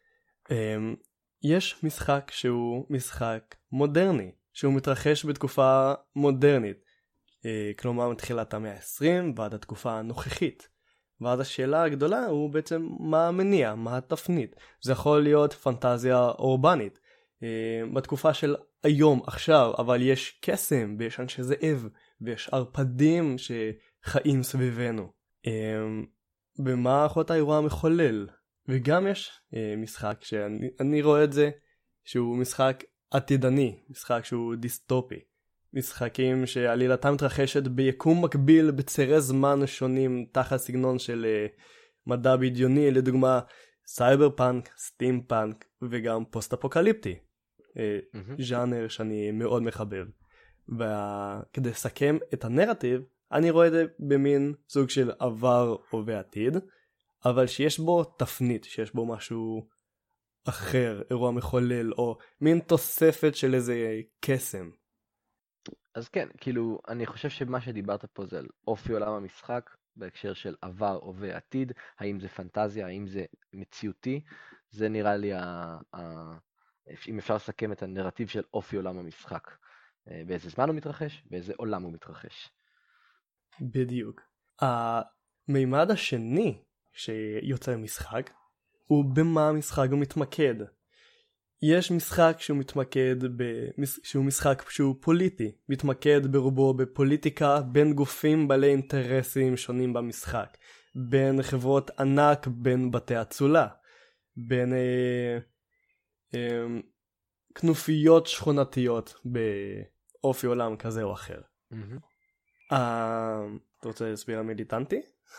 יש משחק שהוא משחק מודרני, שהוא מתרחש בתקופה מודרנית, כלומר מתחילת המאה ה-עשרים ועד התקופה הנוכחית. ואז השאלה הגדולה הוא בעצם מה המניע, מה התפנית. זה יכול להיות פנטזיה אורבנית, בתקופה של היום, עכשיו, אבל יש קסם ויש אנשי זאב ויש ערפדים שחיים סביבנו. במה אחות האירוע המחולל? וגם יש משחק שאני אני רואה את זה שהוא משחק עתידני, משחק שהוא דיסטופי. משחקים שעלילתם מתרחשת ביקום מקביל בצירי זמן שונים תחת סגנון של מדע בדיוני, לדוגמה סייבר פאנק, סטים פאנק וגם פוסט אפוקליפטי. ז'אנר שאני מאוד מחבב. וכדי לסכם את הנרטיב, אני רואה את זה במין סוג של עבר הווה עתיד, אבל שיש בו תפנית, שיש בו משהו אחר, אירוע מחולל, או מין תוספת של איזה קסם. אז כן, כאילו, אני חושב שמה שדיברת פה זה על אופי עולם המשחק, בהקשר של עבר, הווה, עתיד, האם זה פנטזיה, האם זה מציאותי, זה נראה לי ה... ה... אם אפשר לסכם את הנרטיב של אופי עולם המשחק. באיזה זמן הוא מתרחש, באיזה עולם הוא מתרחש. בדיוק. המימד השני שיוצר משחק, הוא במה המשחק הוא מתמקד. יש משחק שהוא מתמקד, במש... שהוא משחק שהוא פוליטי, מתמקד ברובו בפוליטיקה בין גופים בעלי אינטרסים שונים במשחק, בין חברות ענק, בין בתי אצולה, בין... אה... כנופיות שכונתיות באופי עולם כזה או אחר. אתה רוצה להסביר על מיליטנטי?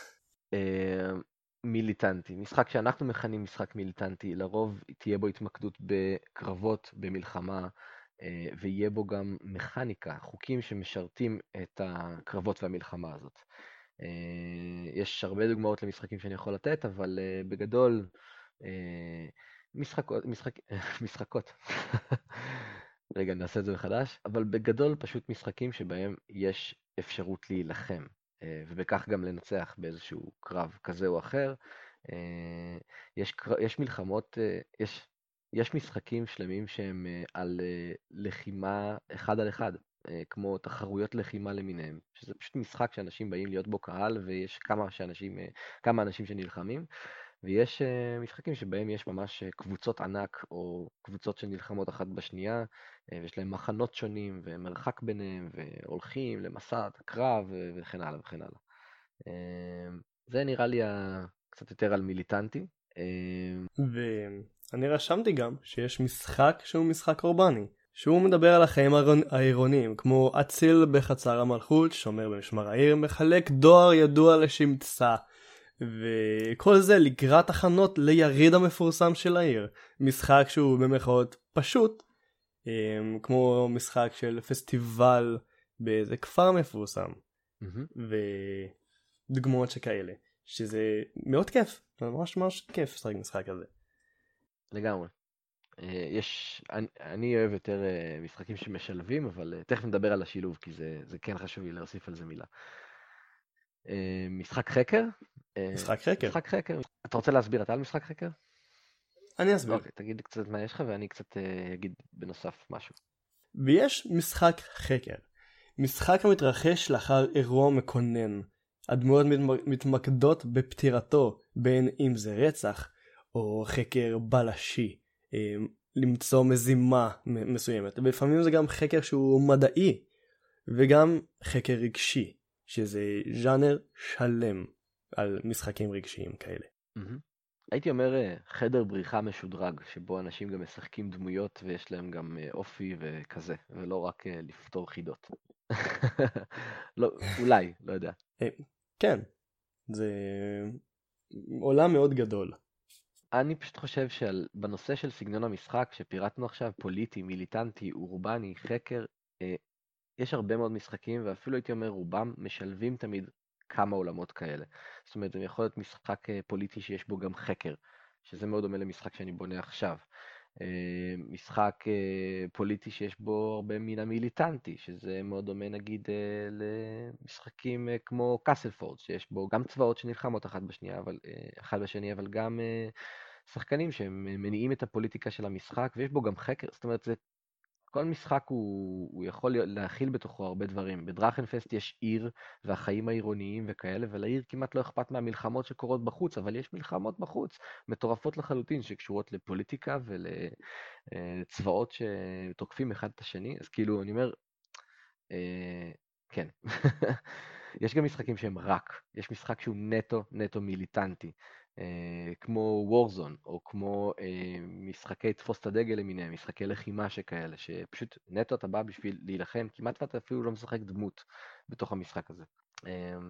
מיליטנטי, משחק שאנחנו מכנים משחק מיליטנטי, לרוב תהיה בו התמקדות בקרבות, במלחמה, ויהיה בו גם מכניקה, חוקים שמשרתים את הקרבות והמלחמה הזאת. יש הרבה דוגמאות למשחקים שאני יכול לתת, אבל בגדול משחקות, משחק, משחקות. רגע, נעשה את זה מחדש. אבל בגדול פשוט משחקים שבהם יש אפשרות להילחם, ובכך גם לנצח באיזשהו קרב כזה או אחר. יש, יש מלחמות, יש, יש משחקים שלמים שהם על לחימה אחד על אחד, כמו תחרויות לחימה למיניהם, שזה פשוט משחק שאנשים באים להיות בו קהל, ויש כמה, שאנשים, כמה אנשים שנלחמים, ויש משחקים שבהם יש ממש קבוצות ענק, או קבוצות שנלחמות אחת בשנייה, ויש להם מחנות שונים, ומרחק ביניהם, והולכים למסע קרב, וכן הלאה וכן הלאה. זה נראה לי קצת יותר על מיליטנטי. ואני רשמתי גם שיש משחק שהוא משחק אורבני, שהוא מדבר על החיים העירוניים, כמו אציל בחצר המלכות, שומר במשמר העיר, מחלק דואר ידוע לשמצה, וכל זה לקראת הכנות ליריד המפורסם של העיר. משחק שהוא במחאות פשוט, כמו משחק של פסטיבל באיזה כפר מפורסם, ודוגמאות שכאלה, שזה מאוד כיף, ממש ממש כיף לשחק משחק הזה. לגמרי. יש, אני, אני אוהב יותר משחקים שמשלבים, אבל תכף נדבר על השילוב, כי זה, זה כן חשוב לי להוסיף על זה מילה. משחק חקר? משחק חקר. משחק חקר. אתה רוצה להסביר אתה על משחק חקר? אני אסביר. אוקיי, תגיד קצת מה יש לך ואני קצת אגיד בנוסף משהו. ויש משחק חקר. משחק המתרחש לאחר אירוע מקונן. הדמויות מתמקדות בפטירתו, בין אם זה רצח או חקר בלשי, למצוא מזימה מסוימת. ולפעמים זה גם חקר שהוא מדעי, וגם חקר רגשי, שזה ז'אנר שלם על משחקים רגשיים כאלה. הייתי אומר חדר בריחה משודרג, שבו אנשים גם משחקים דמויות ויש להם גם אופי וכזה, ולא רק לפתור חידות. לא, אולי, לא יודע. כן, זה עולם מאוד גדול. אני פשוט חושב שבנושא של סגנון המשחק שפירטנו עכשיו, פוליטי, מיליטנטי, אורבני, חקר, יש הרבה מאוד משחקים, ואפילו הייתי אומר רובם משלבים תמיד כמה עולמות כאלה. זאת אומרת, זה יכול להיות משחק פוליטי שיש בו גם חקר, שזה מאוד דומה למשחק שאני בונה עכשיו. משחק פוליטי שיש בו הרבה מן המיליטנטי, שזה מאוד דומה נגיד למשחקים כמו קאסלפורד, שיש בו גם צבאות שנלחמות אחת בשנייה, אבל, אחד בשני, אבל גם שחקנים שהם מניעים את הפוליטיקה של המשחק, ויש בו גם חקר. זאת אומרת, זה כל משחק הוא, הוא יכול להכיל בתוכו הרבה דברים. בדרכנפסט יש עיר והחיים העירוניים וכאלה, ולעיר כמעט לא אכפת מהמלחמות שקורות בחוץ, אבל יש מלחמות בחוץ, מטורפות לחלוטין, שקשורות לפוליטיקה ולצבאות שתוקפים אחד את השני. אז כאילו, אני אומר, אה, כן. יש גם משחקים שהם רק. יש משחק שהוא נטו, נטו מיליטנטי. Uh, כמו וורזון, או כמו uh, משחקי תפוס את הדגל למיניהם, משחקי לחימה שכאלה, שפשוט נטו אתה בא בשביל להילחם, כמעט ואתה אפילו לא משחק דמות בתוך המשחק הזה. Uh,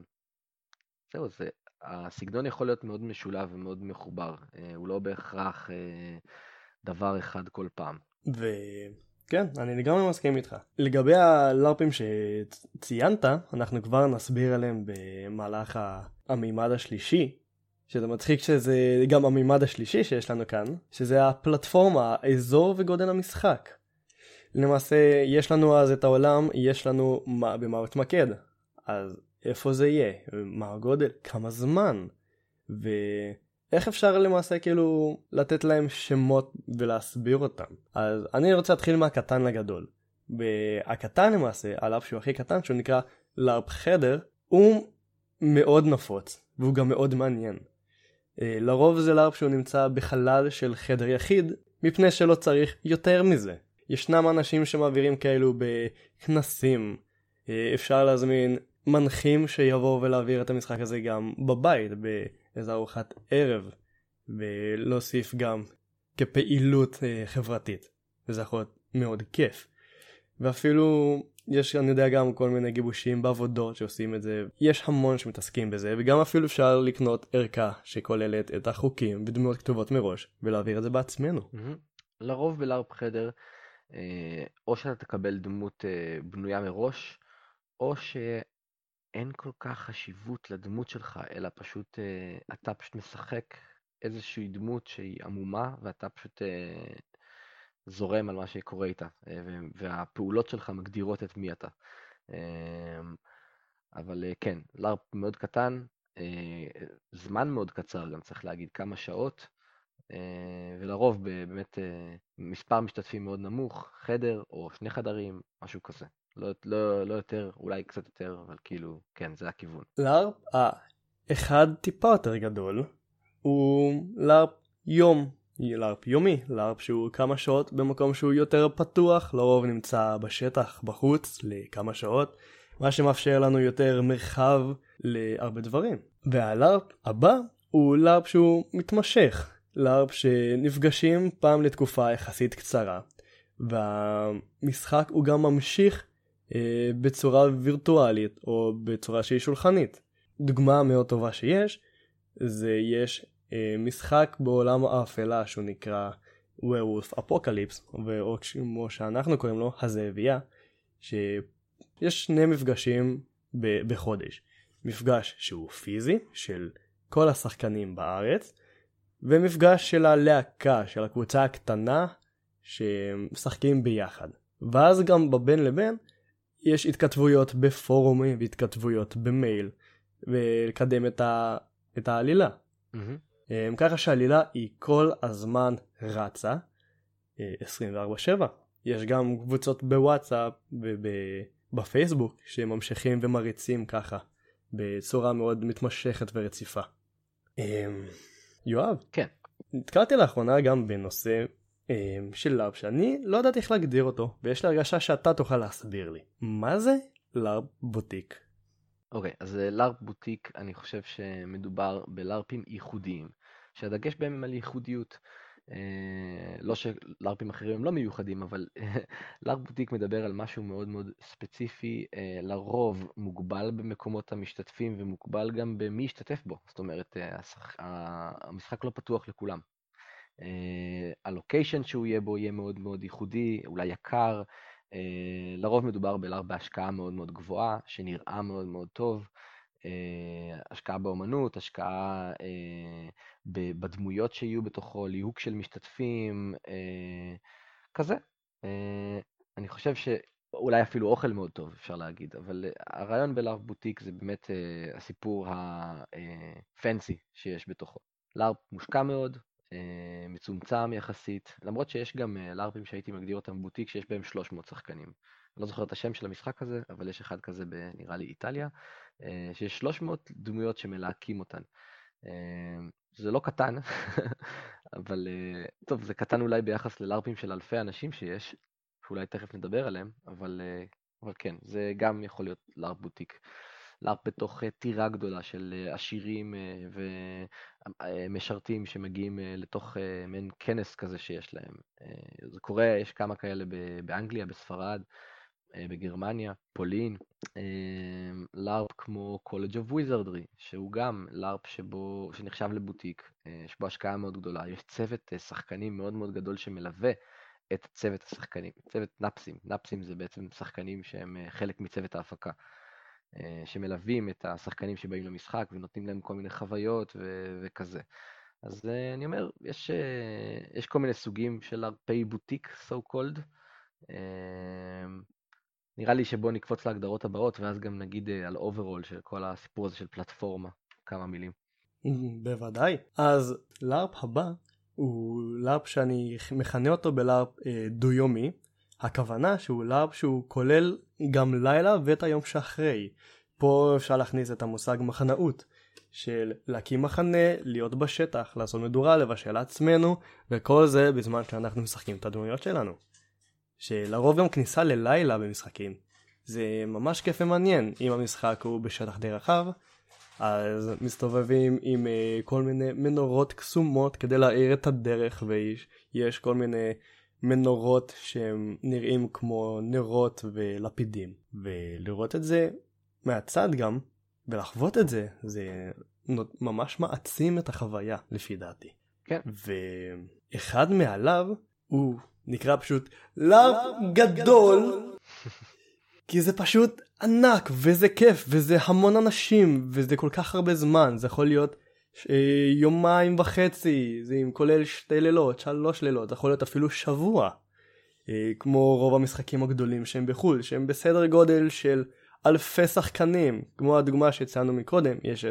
זהו, זה, הסגנון יכול להיות מאוד משולב ומאוד מחובר, uh, הוא לא בהכרח uh, דבר אחד כל פעם. וכן, אני לגמרי מסכים איתך. לגבי הלארפים שציינת, אנחנו כבר נסביר עליהם במהלך המימד השלישי, שזה מצחיק שזה גם המימד השלישי שיש לנו כאן, שזה הפלטפורמה, האזור וגודל המשחק. למעשה יש לנו אז את העולם, יש לנו מה, במה הוא תמקד. אז איפה זה יהיה? מה הגודל? כמה זמן? ואיך אפשר למעשה כאילו לתת להם שמות ולהסביר אותם? אז אני רוצה להתחיל מהקטן לגדול. והקטן למעשה, עליו שהוא הכי קטן, שהוא נקרא לארפ חדר, הוא מאוד נפוץ, והוא גם מאוד מעניין. לרוב זה לארפ שהוא נמצא בחלל של חדר יחיד, מפני שלא צריך יותר מזה. ישנם אנשים שמעבירים כאלו בכנסים. אפשר להזמין מנחים שיבואו ולהעביר את המשחק הזה גם בבית, באיזו ארוחת ערב, ולהוסיף גם כפעילות חברתית. וזה יכול להיות מאוד כיף. ואפילו יש, אני יודע, גם כל מיני גיבושים בעבודות שעושים את זה. יש המון שמתעסקים בזה, וגם אפילו אפשר לקנות ערכה שכוללת את החוקים ודמויות כתובות מראש, ולהעביר את זה בעצמנו. לרוב בלארפ חדר, או שאתה תקבל דמות בנויה מראש, או שאין כל כך חשיבות לדמות שלך, אלא פשוט, אתה פשוט משחק איזושהי דמות שהיא עמומה, ואתה פשוט זורם על מה שקורה איתה, והפעולות שלך מגדירות את מי אתה. אבל כן, לארפ מאוד קטן, זמן מאוד קצר, גם צריך להגיד כמה שעות, ולרוב באמת מספר משתתפים מאוד נמוך, חדר או שני חדרים, משהו כזה. לא, לא, לא יותר, אולי קצת יותר, אבל כאילו, כן, זה הכיוון. לארפ, אחד טיפה יותר גדול, הוא לארפ יום, לארפ יומי, לארפ שהוא כמה שעות במקום שהוא יותר פתוח, לרוב נמצא בשטח, בחוץ, לכמה שעות, מה שמאפשר לנו יותר מרחב להרבה דברים. והלארפ הבא הוא לארפ שהוא מתמשך, לארפ שנפגשים פעם לתקופה יחסית קצרה, והמשחק הוא גם ממשיך אה, בצורה וירטואלית או בצורה שהיא שולחנית. דוגמה מאוד טובה שיש, זה יש אה, משחק בעולם האפלה שהוא נקרא Werewolf Apocalypse, או כמו שאנחנו קוראים לו, הזאבייה, שיש שני מפגשים ב- בחודש. מפגש שהוא פיזי, של כל השחקנים בארץ, ומפגש של הלהקה, של הקבוצה הקטנה, שמשחקים ביחד. ואז גם בבין לבין, יש התכתבויות בפורומים, והתכתבויות במייל, ולקדם את, ה... את העלילה. Mm-hmm. ככה שהעלילה היא כל הזמן רצה, עשרים וארבע שבע. יש גם קבוצות בוואטסאפ ובפייסבוק, שממשיכים ומריצים ככה, בצורה מאוד מתמשכת ורציפה. יואב, כן. נתקלתי לאחרונה גם בנושא של לארפ שאני לא יודעת איך להגדיר אותו, ויש לי הרגשה שאתה תוכל להסביר לי. מה זה לארפ בוטיק? אוקיי, okay, אז לארפ בוטיק, אני חושב שמדובר בלארפים ייחודיים, שהדגש בהם על ייחודיות. לא שלארפים אחרים הם לא מיוחדים, אבל לארפ בוטיק מדבר על משהו מאוד מאוד ספציפי, לרוב מוגבל במקומות המשתתפים ומוגבל גם במי ישתתף בו. זאת אומרת, המשחק לא פתוח לכולם. הלוקיישן שהוא יהיה בו יהיה מאוד מאוד ייחודי, אולי יקר. לרוב מדובר בלארפ בהשקעה מאוד מאוד גבוהה, שנראה מאוד מאוד טוב. השקעה באומנות, השקעה בדמויות שיהיו בתוכו, ליהוק של משתתפים, כזה. אני חושב שאולי אפילו אוכל מאוד טוב, אפשר להגיד, אבל הרעיון בלארפ בוטיק זה באמת הסיפור הפנסי שיש בתוכו. לארפ מושקע מאוד, מצומצם יחסית, למרות שיש גם לארפים שהייתי מגדיר אותם בוטיק שיש בהם שלוש מאות שחקנים. אני לא זוכר את השם של המשחק הזה, אבל יש אחד כזה בנראה לי איטליה, שיש שלוש מאות דמויות שמלהקים אותן. זה לא קטן, אבל טוב, זה קטן אולי ביחס ללארפים של אלפי אנשים שיש, שאולי תכף נדבר עליהם, אבל, אבל כן, זה גם יכול להיות לארפ בוטיק. לארפ בתוך טירה גדולה של עשירים ומשרתים שמגיעים לתוך מעין כנס כזה שיש להם. זה קורה, יש כמה כאלה באנגליה, בספרד, בגרמניה, פולין. לארפ כמו College of Wizardry, שהוא גם לארפ שבו, שנחשב לבוטיק, יש בו השקעה מאוד גדולה. יש צוות שחקנים מאוד מאוד גדול שמלווה את צוות השחקנים, צוות נפסים. נפסים זה בעצם שחקנים שהם חלק מצוות ההפקה, שמלווים את השחקנים שבאים למשחק ונותנים להם כל מיני חוויות ו- וכזה. אז אני אומר, יש, יש כל מיני סוגים של לארפי בוטיק, so called. נראה לי שבוא נקפוץ להגדרות הבאות, ואז גם נגיד על overall של כל הסיפור הזה של פלטפורמה, כמה מילים. בוודאי. אז לארפ הבא הוא לארפ שאני מכנה אותו בלארפ אה, דו-יומי. הכוונה שהוא לארפ שהוא כולל גם לילה ואת היום שאחרי. פה אפשר להכניס את המושג מחנאות, של להקים מחנה, להיות בשטח, לעשות מדורה, לבשל לעצמנו, וכל זה בזמן שאנחנו משחקים את הדמויות שלנו. שלרוב גם כניסה ללילה במשחקים. זה ממש כיף ומעניין. אם המשחק הוא בשטח די רחב, אז מסתובבים עם uh, כל מיני מנורות קסומות כדי להאיר את הדרך, ויש כל מיני מנורות שהם נראים כמו נרות ולפידים. ולראות את זה מהצד גם, ולחוות את זה, זה ממש מעצים את החוויה לפי דעתי. כן. ואחד מעליו הוא נקרא פשוט לארפ גדול, כי זה פשוט ענק וזה כיף וזה המון אנשים וזה כל כך הרבה זמן. זה יכול להיות אה, יומיים וחצי, זה עם כולל שתי לילות, שלוש לילות, זה יכול להיות אפילו שבוע, אה, כמו רוב המשחקים הגדולים שהם בחול, שהם בסדר גודל של אלפי שחקנים, כמו הדוגמה שהצענו מקודם. יש את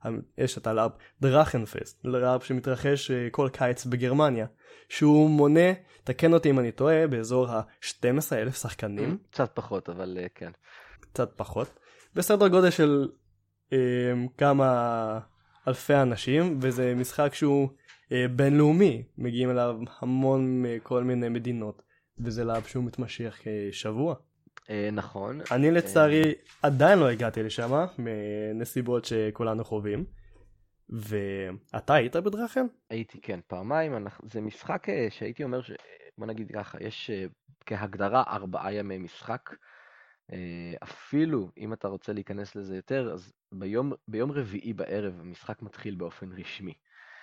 יש את הלארפ דרכנפסט, לארפ שמתרחש כל קיץ בגרמניה, שהוא מונה, תקן אותי אם אני טועה, באזור ה-שנים עשר אלף שחקנים. קצת פחות, אבל כן. קצת פחות. בסדר גודל של אה, כמה אלפי אנשים, וזה משחק שהוא אה, בינלאומי, מגיעים אליו המון מכל מיני מדינות, וזה לארפ שהוא מתמשך כשבוע. אה, נכון. אני לצערי אה... עדיין לא הגעתי לשם, מנסיבות שכולנו חווים. ואתה היית בדרכן? הייתי, כן, פעמיים. אנחנו... זה משחק שהייתי אומר, ש... בוא נגיד ככה, יש כהגדרה ארבעה ימי משחק. אפילו אם אתה רוצה להיכנס לזה יותר, אז ביום, ביום רביעי בערב המשחק מתחיל באופן רשמי.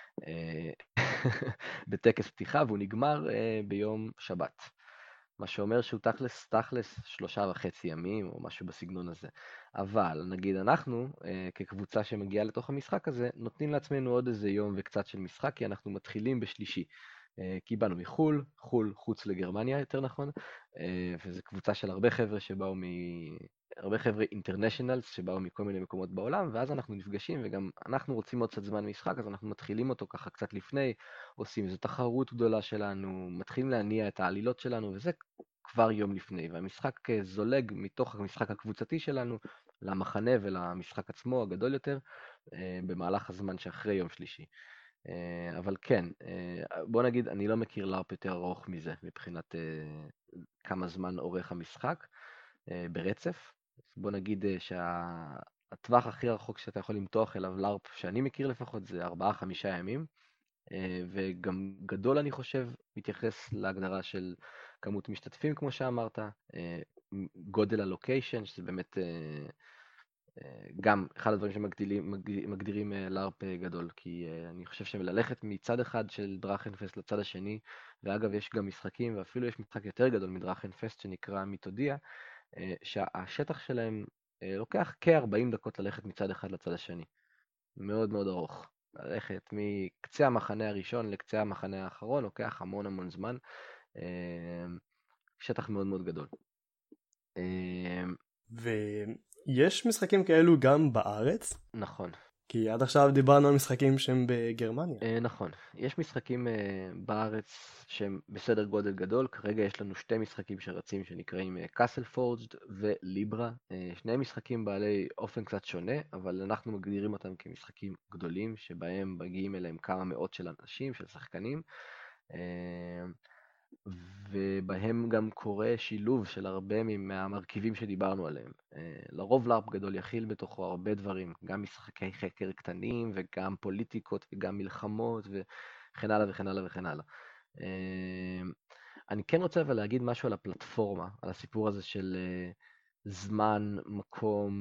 בטקס פתיחה, והוא נגמר ביום שבת. מה שאומר שהוא תכלס, תכלס שלושה וחצי ימים, או משהו בסגנון הזה. אבל נגיד אנחנו, כקבוצה שמגיעה לתוך המשחק הזה, נותנים לעצמנו עוד איזה יום וקצת של משחק, כי אנחנו מתחילים בשלישי. כי באנו מחול, חול חוץ לגרמניה יותר נכון, וזו קבוצה של הרבה חבר'ה שבאו מ... הרבה חבר'ה אינטרנשיונלס שבאו מכל מיני מקומות בעולם, ואז אנחנו נפגשים, וגם אנחנו רוצים עוד קצת זמן משחק, אז אנחנו מתחילים אותו ככה קצת לפני, עושים איזו תחרות גדולה שלנו, מתחילים להניע את העלילות שלנו, וזה כבר יום לפני, והמשחק זולג מתוך המשחק הקבוצתי שלנו, למחנה ולמשחק עצמו הגדול יותר, במהלך הזמן שאחרי יום שלישי. אבל כן, בוא נגיד, אני לא מכיר לארפ יותר ארוך מזה, מבחינת כמה זמן אורך המשחק ברצף. בוא נגיד שהטווח הכי רחוק שאתה יכול למתוח אליו לארפ, שאני מכיר לפחות, זה ארבעה חמישה ימים, וגם גדול אני חושב, מתייחס להגדרה של כמות משתתפים כמו שאמרת, גודל הלוקיישן, שזה באמת גם אחד הדברים שמגדירים לארפ גדול, כי אני חושב שללכת מצד אחד של דרכנפסט לצד השני, ואגב יש גם משחקים, ואפילו יש משחק יותר גדול מדרכנפסט שנקרא מיתודיה, שהשטח שלהם לוקח כ-ארבעים דקות ללכת מצד אחד לצד השני. מאוד מאוד ארוך. ללכת מקצה המחנה הראשון לקצה המחנה האחרון, לוקח המון המון זמן. שטח מאוד מאוד גדול. ויש משחקים כאלו גם בארץ? נכון. כי עד עכשיו דיברנו על משחקים שהם בגרמניה. נכון. יש משחקים בארץ שהם בסדר גודל גדול. כרגע יש לנו שתי משחקים שרצים שנקראים Castle Forged וליברה. שני משחקים בעלי אופן קצת שונה, אבל אנחנו מגדירים אותם כמשחקים גדולים, שבהם מגיעים אליהם כמה מאות של אנשים, של שחקנים. ובהם גם קורה שילוב של הרבה מהמרכיבים שדיברנו עליהם. לרוב לארפ גדול יכיל בתוכו הרבה דברים, גם משחקי חקר קטנים וגם פוליטיקות וגם מלחמות וכן הלאה וכן הלאה וכן הלאה. אני כן רוצה אבל להגיד משהו על הפלטפורמה, על הסיפור הזה של זמן, מקום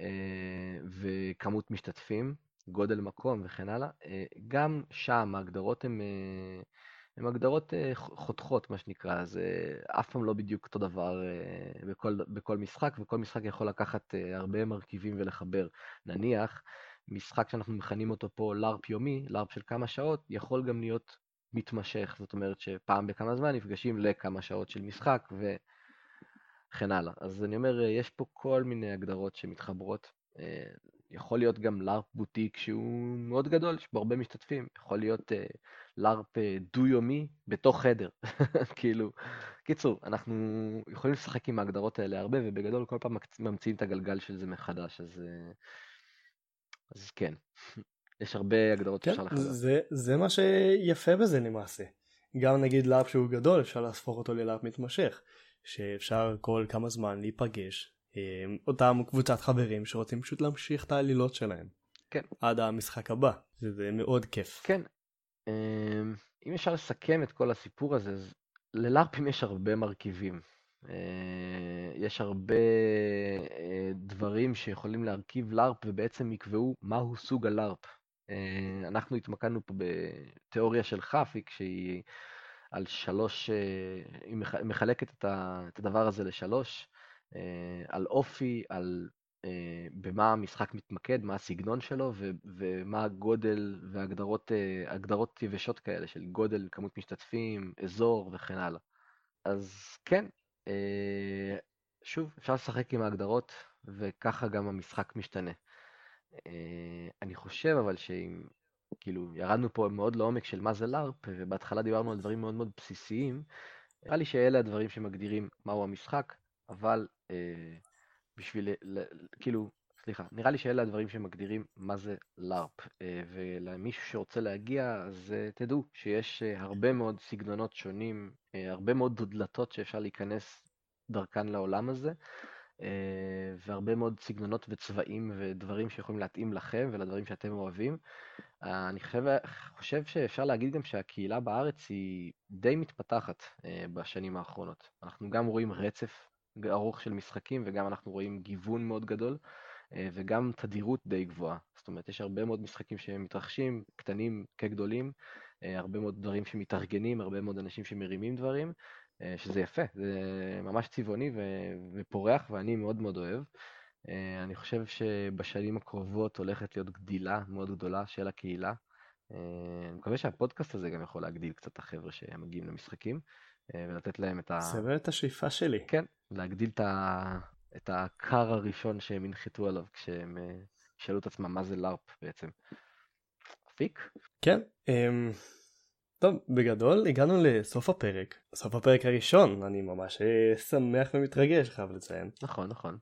וכמות משתתפים, גודל מקום וכן הלאה. גם שם ההגדרות הן הן הגדרות חותכות, מה שנקרא, זה אף פעם לא בדיוק אותו דבר בכל, בכל משחק, וכל משחק יכול לקחת הרבה מרכיבים ולחבר. נניח, משחק שאנחנו מכנים אותו פה לארפ יומי, לארפ של כמה שעות, יכול גם להיות מתמשך, זאת אומרת שפעם בכמה זמן נפגשים לכמה שעות של משחק וכן הלאה. אז אני אומר, יש פה כל מיני הגדרות שמתחברות. יכול להיות גם לארפ בוטיק שהוא מאוד גדול, יש בו הרבה משתתפים. יכול להיות uh, לארפ דו-יומי בתוך חדר. כאילו, קיצור, אנחנו יכולים לשחק עם ההגדרות האלה הרבה, ובגדול כל פעם ממציאים את הגלגל של זה מחדש, אז, uh, אז כן, יש הרבה הגדרות כן, שאפשר לחבר. זה, זה מה שיפה בזה למעשה. גם נגיד לארפ שהוא גדול, אפשר להספוך אותו ללארפ מתמשך, שאפשר כל כמה זמן להיפגש. אותם קבוצת חברים שרוצים פשוט להמשיך את העלילות שלהם. כן. עד המשחק הבא. זה מאוד כיף. כן. אם אפשר לסכם את כל הסיפור הזה, אז ללארפים יש הרבה מרכיבים. יש הרבה דברים שיכולים להרכיב לארפ ובעצם יקבעו מהו סוג הלארפ. אנחנו התמקדנו פה בתיאוריה של חפיק שהיא על שלוש, היא מחלקת את הדבר הזה לשלוש. על אופי, על במה המשחק מתמקד, מה הסגנון שלו ו- ומה הגודל והגדרות הגדרות יבשות כאלה של גודל, כמות משתתפים, אזור וכן הלאה. אז כן, שוב, אפשר לשחק עם ההגדרות וככה גם המשחק משתנה. אני חושב אבל שאם, כאילו, ירדנו פה מאוד לעומק של מה זה לארפ, ובהתחלה דיברנו על דברים מאוד מאוד בסיסיים, נראה לי שאלה הדברים שמגדירים מהו המשחק, אבל אה, בשביל, ל, כאילו, סליחה, נראה לי שאלה הדברים שמגדירים מה זה לארפ, אה, ולמישהו שרוצה להגיע, אז אה, תדעו שיש אה, הרבה מאוד סגנונות שונים, אה, הרבה מאוד דודלתות שאפשר להיכנס דרכן לעולם הזה, אה, והרבה מאוד סגנונות וצבעים ודברים שיכולים להתאים לכם ולדברים שאתם אוהבים. אני חושב, חושב שאפשר להגיד גם שהקהילה בארץ היא די מתפתחת אה, בשנים האחרונות. אנחנו גם רואים רצף ארוך של משחקים, וגם אנחנו רואים גיוון מאוד גדול, אה, וגם תדירות די גבוהה. זאת אומרת, יש הרבה מאוד משחקים שמתרחשים, קטנים כגדולים, אה, הרבה מאוד דברים שמתארגנים, הרבה מאוד אנשים שמרימים דברים, אה, שזה יפה, זה ממש צבעוני ו- ופורח, ואני מאוד מאוד אוהב. אני חושב שבשנים הקרובות הולכת להיות גדילה מאוד גדולה של הקהילה. אני מקווה שהפודקאסט הזה גם יכול להגדיל קצת את החבר'ה שמגיעים למשחקים, ולתת להם את ה... זה באמת השאיפה שלי. כן, להגדיל את, ה... את הקר הראשון שהם ינחתו עליו, כשהם שאלו את עצמם מה זה לארפ בעצם. אפיק? כן. טוב, בגדול הגענו לסוף הפרק. סוף הפרק הראשון, אני ממש שמח ומתרגש, חייב לציין. נכון, נכון.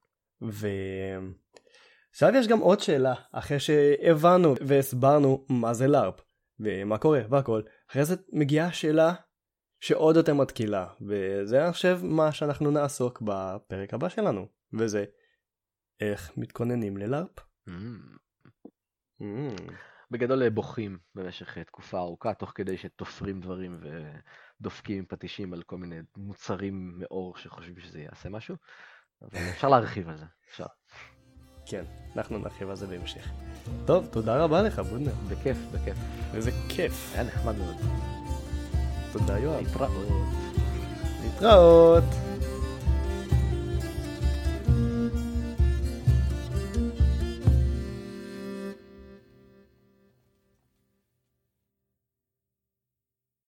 ועכשיו יש גם עוד שאלה, אחרי שהבנו והסברנו מה זה לארפ ומה קורה והכל, אחרי זה מגיעה שאלה שעוד יותר מתקילה, וזה אני חושב מה שאנחנו נעסוק בפרק הבא שלנו, וזה איך מתכוננים ללארפ. Mm. Mm. בגדול בוכים במשך תקופה ארוכה, תוך כדי שתופרים דברים ודופקים פטישים על כל מיני מוצרים מאור שחושבים שזה יעשה משהו. אבל אפשר להרחיב על זה, אפשר. כן, אנחנו נרחיב על זה בהמשך. טוב, תודה רבה לך, בודנר. בכיף, בכיף. איזה כיף. היה נחמד מאוד. תודה, יואב. להתראות. להתראות.